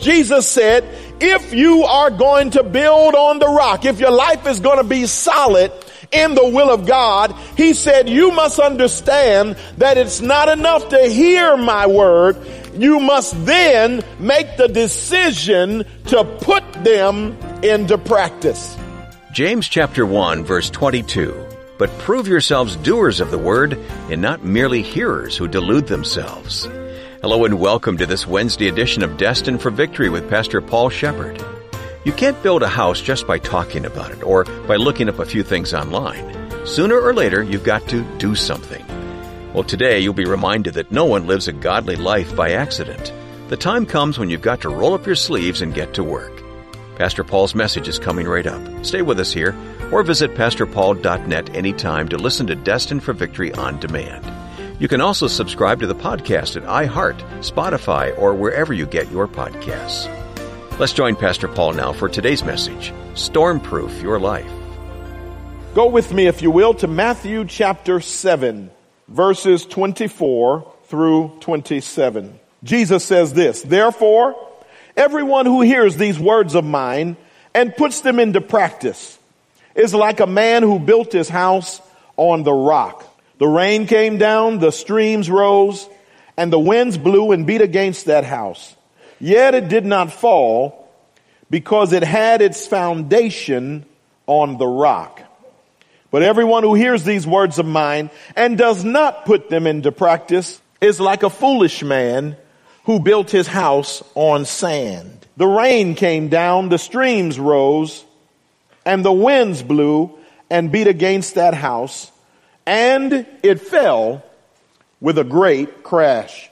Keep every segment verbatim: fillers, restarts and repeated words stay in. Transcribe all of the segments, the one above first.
Jesus said, if you are going to build on the rock, if your life is going to be solid in the will of God, he said, you must understand that it's not enough to hear my word. You must then make the decision to put them into practice. James chapter one, verse twenty-two. But prove yourselves doers of the word and not merely hearers who delude themselves. Hello and welcome to this Wednesday edition of Destined for Victory with Pastor Paul Shepherd. You can't build a house just by talking about it or by looking up a few things online. Sooner or later, you've got to do something. Well, today you'll be reminded that no one lives a godly life by accident. The time comes when you've got to roll up your sleeves and get to work. Pastor Paul's message is coming right up. Stay with us here or visit pastor paul dot net anytime to listen to Destined for Victory on demand. You can also subscribe to the podcast at iHeart, Spotify, or wherever you get your podcasts. Let's join Pastor Paul now for today's message, Stormproof Your Life. Go with me, if you will, to Matthew chapter seven, verses twenty-four through twenty-seven. Jesus says this, therefore, everyone who hears these words of mine and puts them into practice is like a man who built his house on the rock. The rain came down, the streams rose, and the winds blew and beat against that house. Yet it did not fall because it had its foundation on the rock. But everyone who hears these words of mine and does not put them into practice is like a foolish man who built his house on sand. The rain came down, the streams rose, and the winds blew and beat against that house, and it fell with a great crash.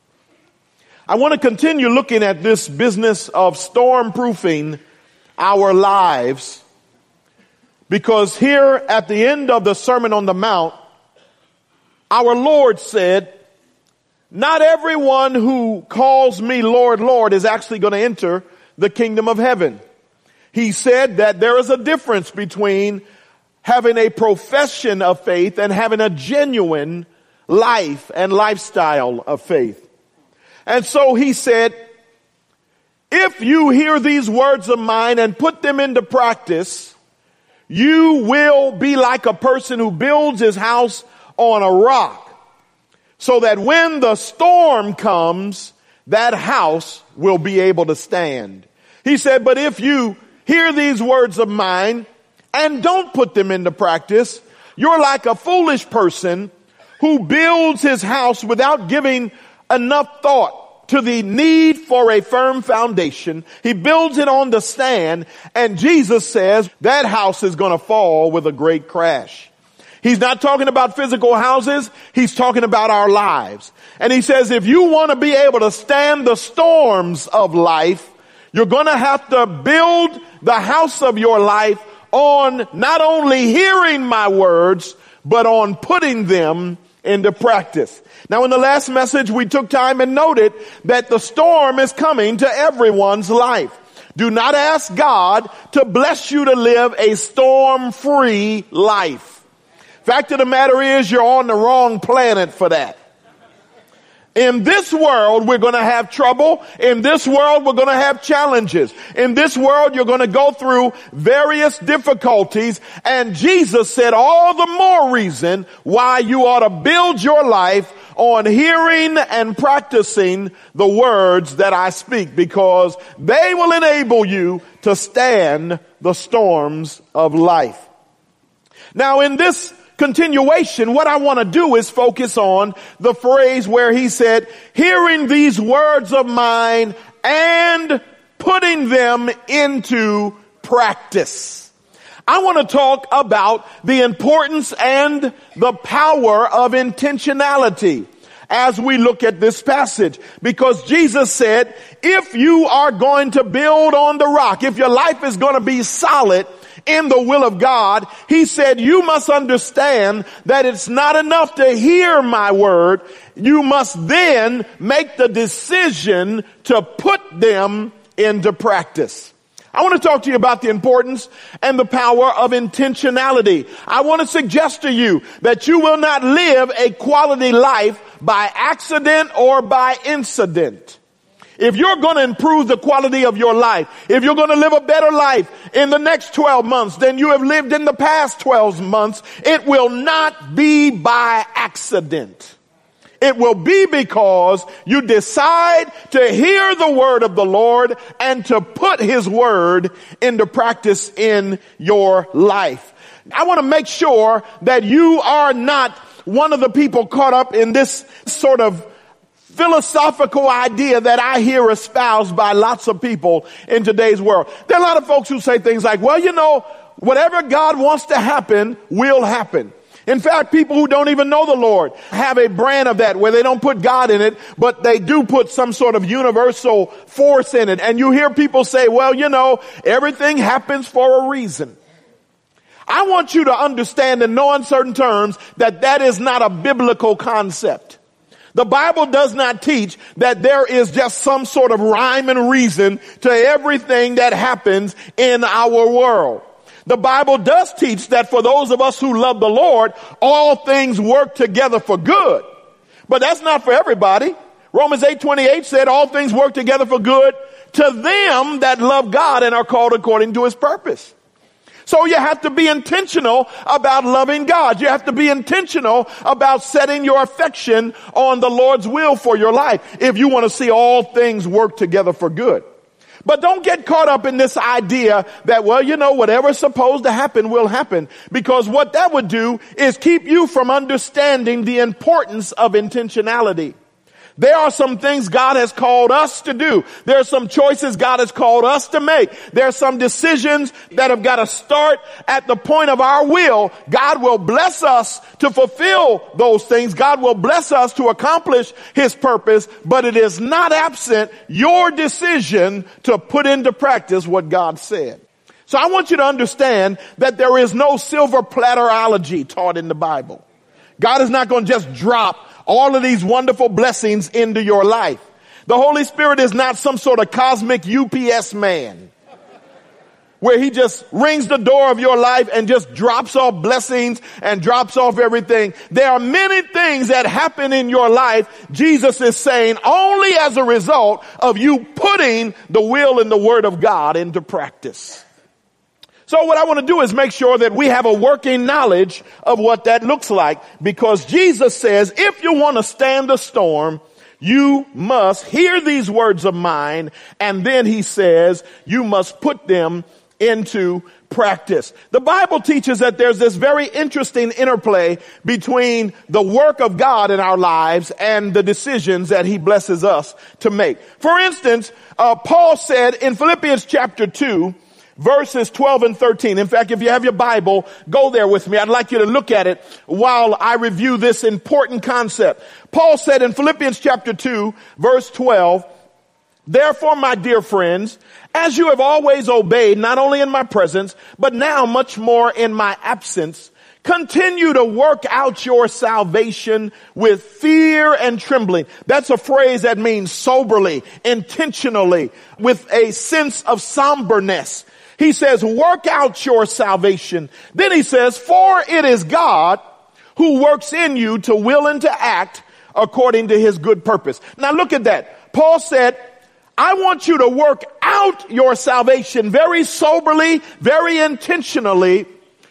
I want to continue looking at this business of storm-proofing our lives, because here at the end of the Sermon on the Mount, our Lord said, not everyone who calls me Lord, Lord is actually going to enter the kingdom of heaven. He said that there is a difference between having a profession of faith and having a genuine life and lifestyle of faith. And so he said, if you hear these words of mine and put them into practice, you will be like a person who builds his house on a rock, so that when the storm comes, that house will be able to stand. He said, but if you hear these words of mine and don't put them into practice, you're like a foolish person who builds his house without giving enough thought to the need for a firm foundation. He builds it on the sand, and Jesus says that house is going to fall with a great crash. He's not talking about physical houses. He's talking about our lives. And he says, if you want to be able to stand the storms of life, you're going to have to build the house of your life on not only hearing my words, but on putting them into practice. Now, in the last message, we took time and noted that the storm is coming to everyone's life. Do not ask God to bless you to live a storm-free life. Fact of the matter is, you're on the wrong planet for that. In this world, we're going to have trouble. In this world, we're going to have challenges. In this world, you're going to go through various difficulties. And Jesus said all the more reason why you ought to build your life on hearing and practicing the words that I speak, because they will enable you to stand the storms of life. Now, in this continuation, what I want to do is focus on the phrase where he said, hearing these words of mine and putting them into practice. I want to talk about the importance and the power of intentionality as we look at this passage, because Jesus said, if you are going to build on the rock, if your life is going to be solid in the will of God, he said, you must understand that it's not enough to hear my word. You must then make the decision to put them into practice. I want to talk to you about the importance and the power of intentionality. I want to suggest to you that you will not live a quality life by accident or by incident. If you're going to improve the quality of your life, if you're going to live a better life in the next twelve months than you have lived in the past twelve months, it will not be by accident. It will be because you decide to hear the word of the Lord and to put his word into practice in your life. I want to make sure that you are not one of the people caught up in this sort of philosophical idea that I hear espoused by lots of people in today's world. There are a lot of folks who say things like, well, you know, whatever God wants to happen will happen. In fact, people who don't even know the Lord have a brand of that where they don't put God in it, but they do put some sort of universal force in it. And you hear people say, well, you know, everything happens for a reason. I want you to understand in no uncertain terms that that is not a biblical concept. The Bible does not teach that there is just some sort of rhyme and reason to everything that happens in our world. The Bible does teach that for those of us who love the Lord, all things work together for good. But that's not for everybody. Romans eight twenty-eight said all things work together for good to them that love God and are called according to his purpose. So you have to be intentional about loving God. You have to be intentional about setting your affection on the Lord's will for your life if you want to see all things work together for good. But don't get caught up in this idea that, well, you know, whatever's supposed to happen will happen. Because what that would do is keep you from understanding the importance of intentionality. There are some things God has called us to do. There are some choices God has called us to make. There are some decisions that have got to start at the point of our will. God will bless us to fulfill those things. God will bless us to accomplish his purpose, but it is not absent your decision to put into practice what God said. So I want you to understand that there is no silver platterology taught in the Bible. God is not going to just drop all of these wonderful blessings into your life. The Holy Spirit is not some sort of cosmic U P S man where he just rings the door of your life and just drops off blessings and drops off everything. There are many things that happen in your life, Jesus is saying, only as a result of you putting the will and the word of God into practice. So what I want to do is make sure that we have a working knowledge of what that looks like, because Jesus says, if you want to stand the storm, you must hear these words of mine. And then he says, you must put them into practice. The Bible teaches that there's this very interesting interplay between the work of God in our lives and the decisions that he blesses us to make. For instance, uh, Paul said in Philippians chapter two, verses twelve and thirteen. In fact, if you have your Bible, go there with me. I'd like you to look at it while I review this important concept. Paul said in Philippians chapter two, verse twelve, therefore, my dear friends, as you have always obeyed, not only in my presence, but now much more in my absence, continue to work out your salvation with fear and trembling. That's a phrase that means soberly, intentionally, with a sense of somberness. He says, work out your salvation. Then he says, for it is God who works in you to will and to act according to his good purpose. Now look at that. Paul said, I want you to work out your salvation very soberly, very intentionally.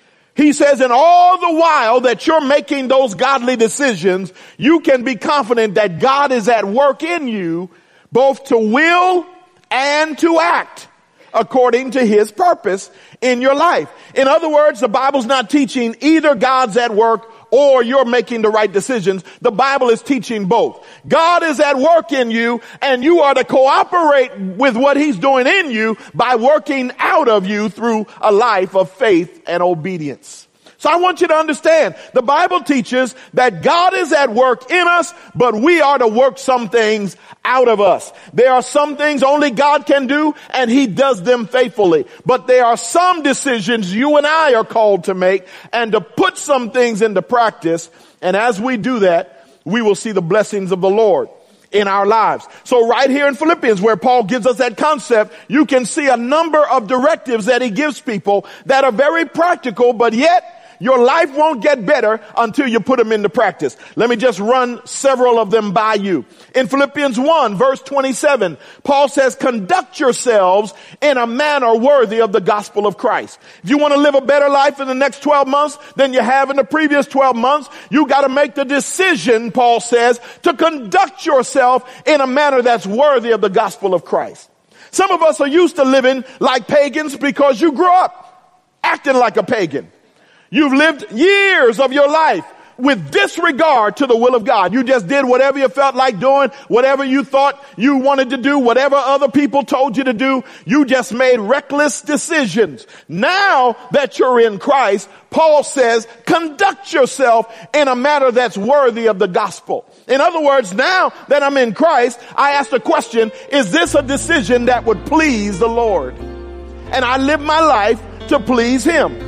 He says, and all the while that you're making those godly decisions, you can be confident that God is at work in you, both to will and to act according to his purpose in your life. In other words, the Bible's not teaching either God's at work or you're making the right decisions. The Bible is teaching both. God is at work in you, and you are to cooperate with what he's doing in you by working out of you through a life of faith and obedience. So I want you to understand, the Bible teaches that God is at work in us, but we are to work some things out of us. There are some things only God can do, and he does them faithfully. But there are some decisions you and I are called to make and to put some things into practice. And as we do that, we will see the blessings of the Lord in our lives. So right here in Philippians, where Paul gives us that concept, you can see a number of directives that he gives people that are very practical, but yet your life won't get better until you put them into practice. Let me just run several of them by you. In Philippians one, verse twenty-seven, Paul says, conduct yourselves in a manner worthy of the gospel of Christ. If you want to live a better life in the next twelve months than you have in the previous twelve months, you got to make the decision, Paul says, to conduct yourself in a manner that's worthy of the gospel of Christ. Some of us are used to living like pagans because you grew up acting like a pagan. You've lived years of your life with disregard to the will of God. You just did whatever you felt like doing, whatever you thought you wanted to do, whatever other people told you to do. You just made reckless decisions. Now that you're in Christ, Paul says, conduct yourself in a manner that's worthy of the gospel. In other words, now that I'm in Christ, I ask the question, is this a decision that would please the Lord? And I live my life to please Him.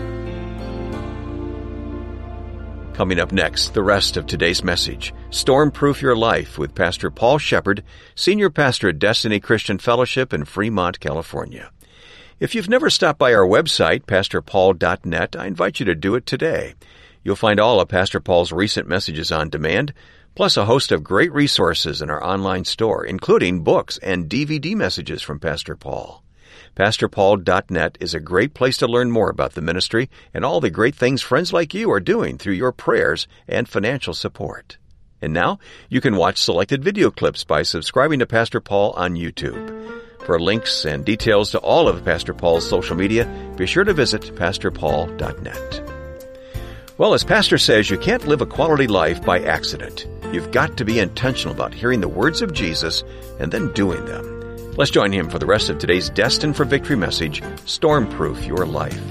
Coming up next, the rest of today's message, Stormproof Your Life with Pastor Paul Shepard, Senior Pastor at Destiny Christian Fellowship in Fremont, California. If you've never stopped by our website, pastor paul dot net, I invite you to do it today. You'll find all of Pastor Paul's recent messages on demand, plus a host of great resources in our online store, including books and D V D messages from Pastor Paul. pastor paul dot net is a great place to learn more about the ministry and all the great things friends like you are doing through your prayers and financial support. And now, you can watch selected video clips by subscribing to Pastor Paul on YouTube. For links and details to all of Pastor Paul's social media, be sure to visit pastor paul dot net. Well, as Pastor says, you can't live a quality life by accident. You've got to be intentional about hearing the words of Jesus and then doing them. Let's join him for the rest of today's Destined for Victory message, Stormproof Your Life.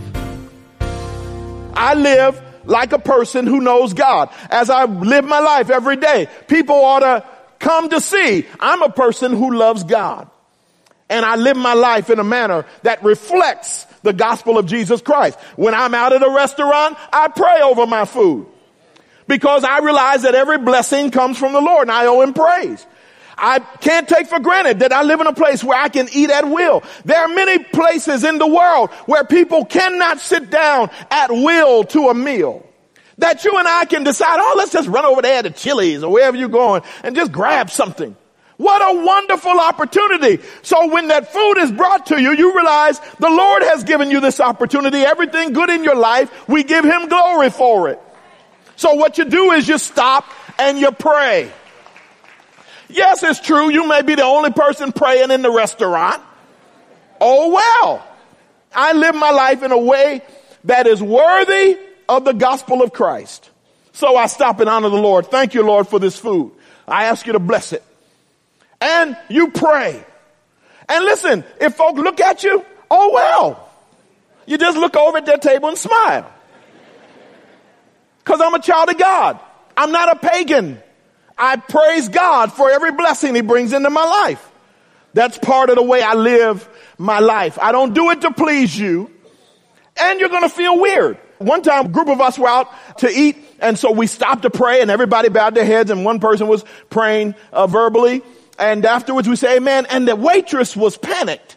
I live like a person who knows God. As I live my life every day, people ought to come to see I'm a person who loves God. And I live my life in a manner that reflects the gospel of Jesus Christ. When I'm out at a restaurant, I pray over my food because I realize that every blessing comes from the Lord and I owe Him praise. I can't take for granted that I live in a place where I can eat at will. There are many places in the world where people cannot sit down at will to a meal. That you and I can decide, oh, let's just run over there to Chili's or wherever you're going and just grab something. What a wonderful opportunity. So when that food is brought to you, you realize the Lord has given you this opportunity. Everything good in your life, we give Him glory for it. So what you do is you stop and you pray. Yes, it's true. You may be the only person praying in the restaurant. Oh, well, I live my life in a way that is worthy of the gospel of Christ. So I stop and honor the Lord. Thank you, Lord, for this food. I ask you to bless it. And you pray. And listen, if folk look at you, oh, well, you just look over at their table and smile. Because I'm a child of God. I'm not a pagan. I praise God for every blessing He brings into my life. That's part of the way I live my life. I don't do it to please you. And you're going to feel weird. One time, a group of us were out to eat, and so we stopped to pray, and everybody bowed their heads, and one person was praying uh, verbally. And afterwards, we say, amen, and the waitress was panicked.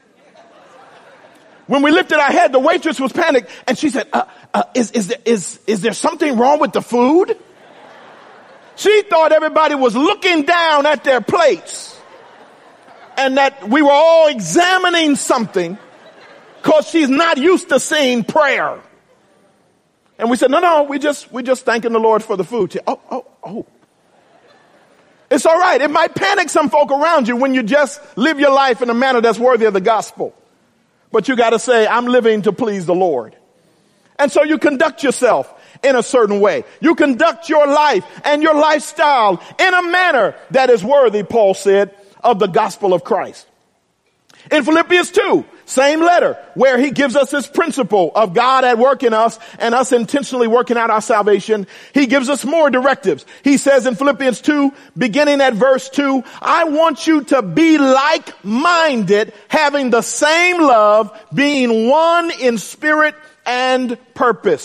When we lifted our head, the waitress was panicked, and she said, uh, uh, is, is, there, is, is there something wrong with the food? She thought everybody was looking down at their plates and that we were all examining something because she's not used to seeing prayer. And we said, no, no, we just, we just thanking the Lord for the food. She, oh, oh, oh. It's all right. It might panic some folk around you when you just live your life in a manner that's worthy of the gospel. But you got to say, I'm living to please the Lord. And so you conduct yourself in a certain way. You conduct your life and your lifestyle in a manner that is worthy, Paul said, of the gospel of Christ. In Philippians two, same letter, where he gives us this principle of God at work in us and us intentionally working out our salvation, he gives us more directives. He says in Philippians two, beginning at verse two, I want you to be like-minded, having the same love, being one in spirit and purpose.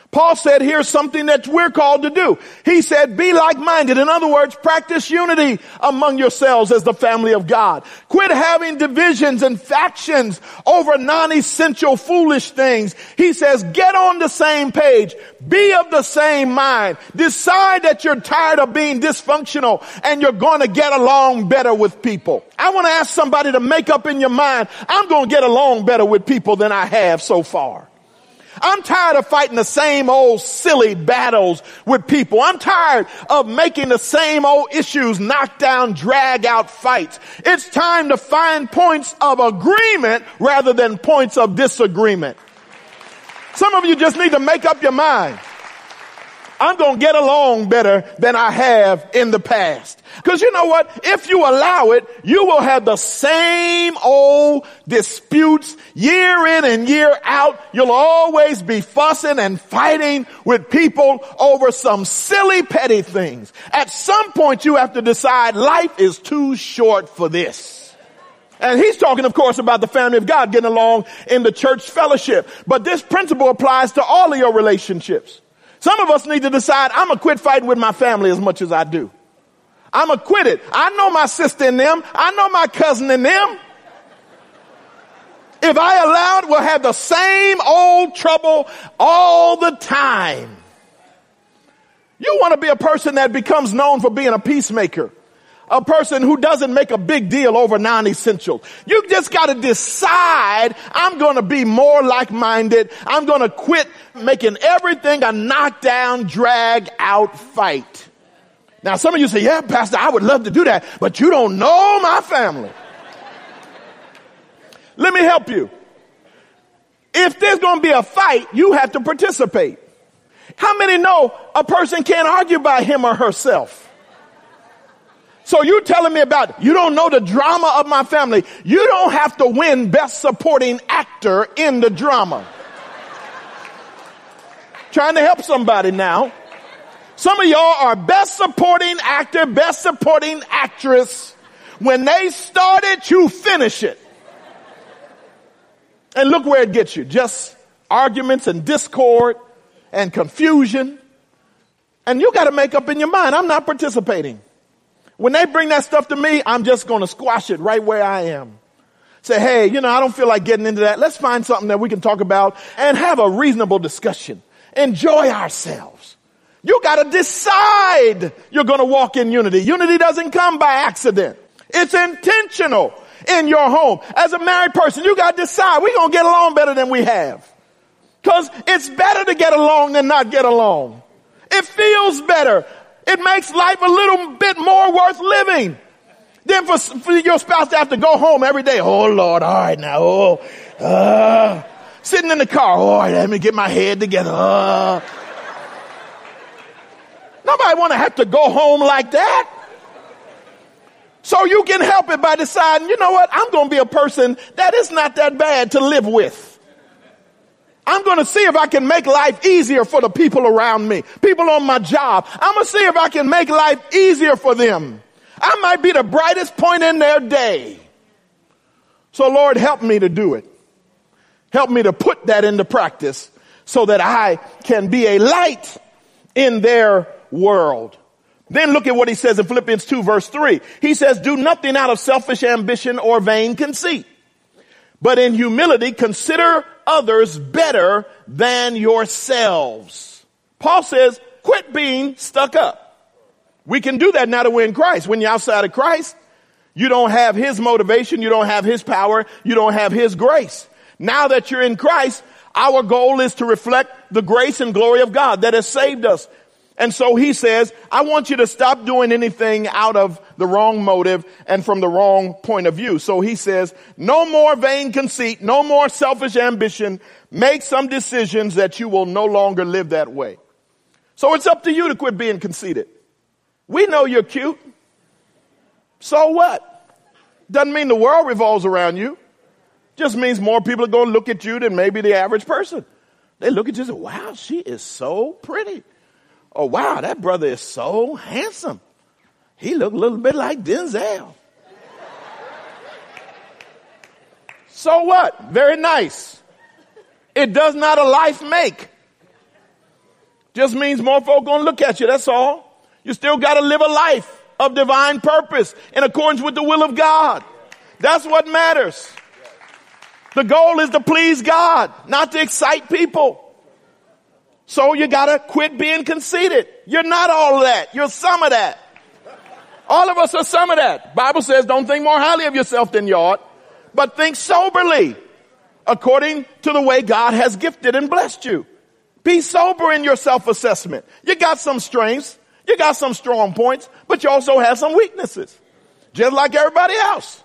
Paul said here's something that we're called to do. He said be like-minded. In other words, practice unity among yourselves as the family of God. Quit having divisions and factions over non-essential foolish things. He says get on the same page. Be of the same mind. Decide that you're tired of being dysfunctional and you're going to get along better with people. I want to ask somebody to make up in your mind, I'm going to get along better with people than I have so far. I'm tired of fighting the same old silly battles with people. I'm tired of making the same old issues knock down, drag out fights. It's time to find points of agreement rather than points of disagreement. Some of you just need to make up your mind. I'm going to get along better than I have in the past. Because you know what? If you allow it, you will have the same old disputes year in and year out. You'll always be fussing and fighting with people over some silly petty things. At some point you have to decide life is too short for this. And he's talking, of course, about the family of God getting along in the church fellowship. But this principle applies to all of your relationships. Some of us need to decide, I'm going to quit fighting with my family as much as I do. I'm going to quit it. I know my sister and them. I know my cousin and them. If I allow it, we'll have the same old trouble all the time. You want to be a person that becomes known for being a peacemaker. A person who doesn't make a big deal over non-essentials. You just got to decide, I'm going to be more like-minded. I'm going to quit making everything a knock-down, drag-out fight. Now, some of you say, yeah, Pastor, I would love to do that, but you don't know my family. Let me help you. If there's going to be a fight, you have to participate. How many know a person can't argue by him or herself? So you're telling me about, you don't know the drama of my family. You don't have to win best supporting actor in the drama. Trying to help somebody now. Some of y'all are best supporting actor, best supporting actress. When they start it, you finish it. And look where it gets you. Just arguments and discord and confusion. And you got to make up in your mind, I'm not participating. When they bring that stuff to me, I'm just going to squash it right where I am. Say, hey, you know, I don't feel like getting into that. Let's find something that we can talk about and have a reasonable discussion. Enjoy ourselves. You got to decide you're going to walk in unity. Unity doesn't come by accident. It's intentional in your home. As a married person, you got to decide we're going to get along better than we have. Because it's better to get along than not get along. It feels better. It makes life a little bit more worth living than for, for your spouse to have to go home every day. Oh, Lord, all right now. Oh, uh, sitting in the car. All right, let me get my head together. Uh. Nobody want to have to go home like that. So you can help it by deciding, you know what, I'm going to be a person that is not that bad to live with. I'm going to see if I can make life easier for the people around me, people on my job. I'm going to see if I can make life easier for them. I might be the brightest point in their day. So Lord, help me to do it. Help me to put that into practice so that I can be a light in their world. Then look at what he says in Philippians two verse three. He says, do nothing out of selfish ambition or vain conceit, but in humility consider others better than yourselves. Paul says, quit being stuck up. We can do that now that we're in Christ. When you're outside of Christ, you don't have his motivation, you don't have his power, you don't have his grace. Now that you're in Christ, our goal is to reflect the grace and glory of God that has saved us. And so he says, I want you to stop doing anything out of the wrong motive and from the wrong point of view. So he says, no more vain conceit, no more selfish ambition. Make some decisions that you will no longer live that way. So it's up to you to quit being conceited. We know you're cute. So what? Doesn't mean the world revolves around you. Just means more people are going to look at you than maybe the average person. They look at you and say, wow, she is so pretty. Oh, wow, that brother is so handsome. He looked a little bit like Denzel. So what? Very nice. It does not a life make. Just means more folk gonna look at you, that's all. You still gotta live a life of divine purpose in accordance with the will of God. That's what matters. The goal is to please God, not to excite people. So you gotta quit being conceited. You're not all of that. You're some of that. All of us are some of that. Bible says don't think more highly of yourself than you ought, but think soberly according to the way God has gifted and blessed you. Be sober in your self-assessment. You got some strengths. You got some strong points, but you also have some weaknesses, just like everybody else.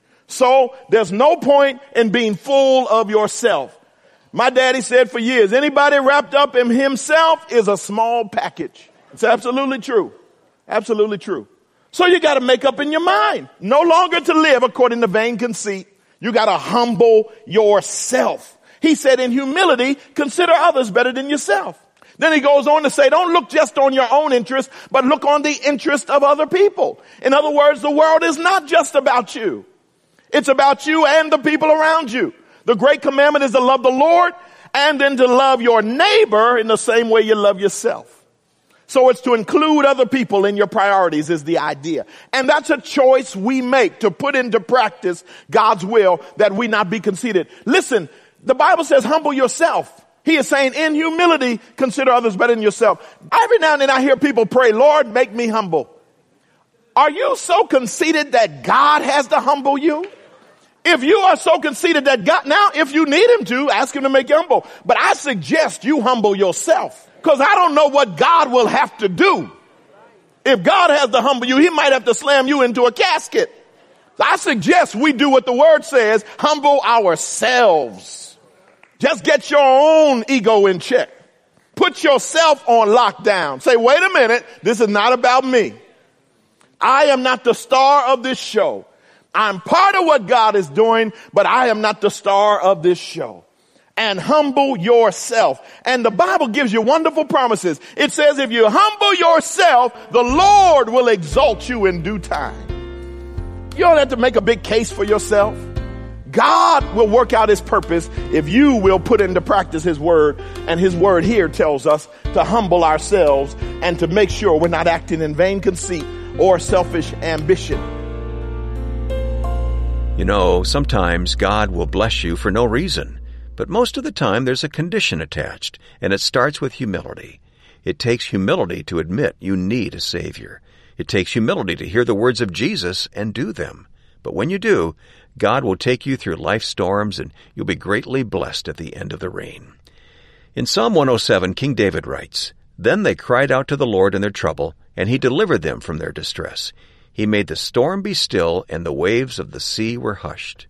So there's no point in being full of yourself. My daddy said for years, anybody wrapped up in himself is a small package. It's absolutely true. Absolutely true. So you got to make up in your mind, no longer to live according to vain conceit. You got to humble yourself. He said in humility, consider others better than yourself. Then he goes on to say, don't look just on your own interest, but look on the interest of other people. In other words, the world is not just about you. It's about you and the people around you. The great commandment is to love the Lord and then to love your neighbor in the same way you love yourself. So it's to include other people in your priorities is the idea. And that's a choice we make to put into practice God's will, that we not be conceited. Listen, the Bible says humble yourself. He is saying in humility, consider others better than yourself. Every now and then I hear people pray, Lord, make me humble. Are you so conceited that God has to humble you? If you are so conceited that God, now if you need him to, ask him to make you humble. But I suggest you humble yourself, because I don't know what God will have to do. If God has to humble you, he might have to slam you into a casket. So I suggest we do what the word says, humble ourselves. Just get your own ego in check. Put yourself on lockdown. Say, wait a minute, this is not about me. I am not the star of this show. I'm part of what God is doing, but I am not the star of this show. And humble yourself. And the Bible gives you wonderful promises. It says if you humble yourself, the Lord will exalt you in due time. You don't have to make a big case for yourself. God will work out his purpose if you will put into practice his word. And his word here tells us to humble ourselves and to make sure we're not acting in vain conceit or selfish ambition. You know, sometimes God will bless you for no reason, but most of the time there's a condition attached, and it starts with humility. It takes humility to admit you need a Savior. It takes humility to hear the words of Jesus and do them. But when you do, God will take you through life's storms, and you'll be greatly blessed at the end of the rain. In Psalm one oh seven, King David writes, "Then they cried out to the Lord in their trouble, and he delivered them from their distress. He made the storm be still, and the waves of the sea were hushed."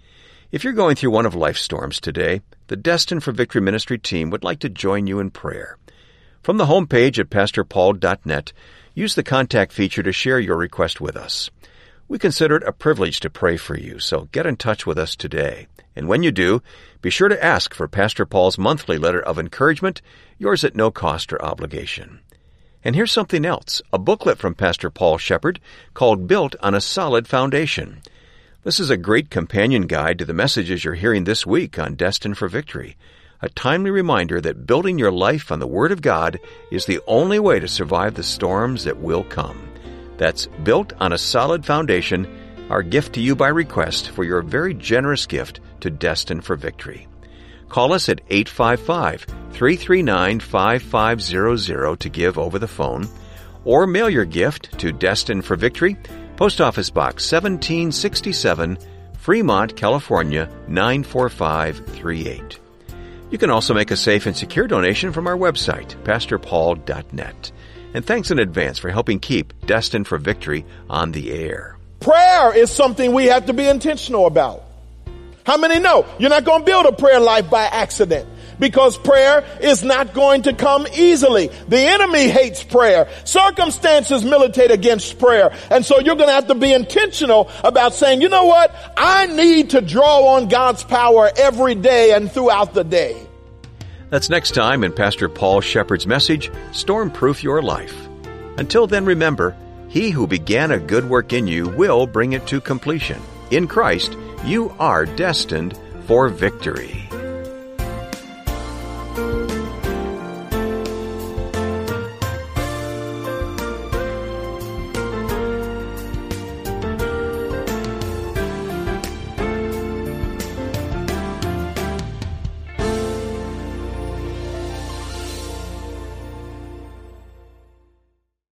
If you're going through one of life's storms today, the Destined for Victory Ministry team would like to join you in prayer. From the homepage at pastor paul dot net, use the contact feature to share your request with us. We consider it a privilege to pray for you, so get in touch with us today. And when you do, be sure to ask for Pastor Paul's monthly letter of encouragement, yours at no cost or obligation. And here's something else, a booklet from Pastor Paul Shepherd called Built on a Solid Foundation. This is a great companion guide to the messages you're hearing this week on Destined for Victory, a timely reminder that building your life on the Word of God is the only way to survive the storms that will come. That's Built on a Solid Foundation, our gift to you by request for your very generous gift to Destined for Victory. Call us at eight five five, three three nine, five five zero zero to give over the phone, or mail your gift to Destined for Victory, Post Office Box seventeen sixty-seven, Fremont, California, nine four five three eight. You can also make a safe and secure donation from our website, pastor paul dot net. And thanks in advance for helping keep Destined for Victory on the air. Prayer is something we have to be intentional about. How many know you're not going to build a prayer life by accident? Because prayer is not going to come easily. The enemy hates prayer. Circumstances militate against prayer. And so you're going to have to be intentional about saying, you know what? I need to draw on God's power every day and throughout the day. That's next time in Pastor Paul Shepherd's message, Stormproof Your Life. Until then, remember, he who began a good work in you will bring it to completion. In Christ, you are destined for victory.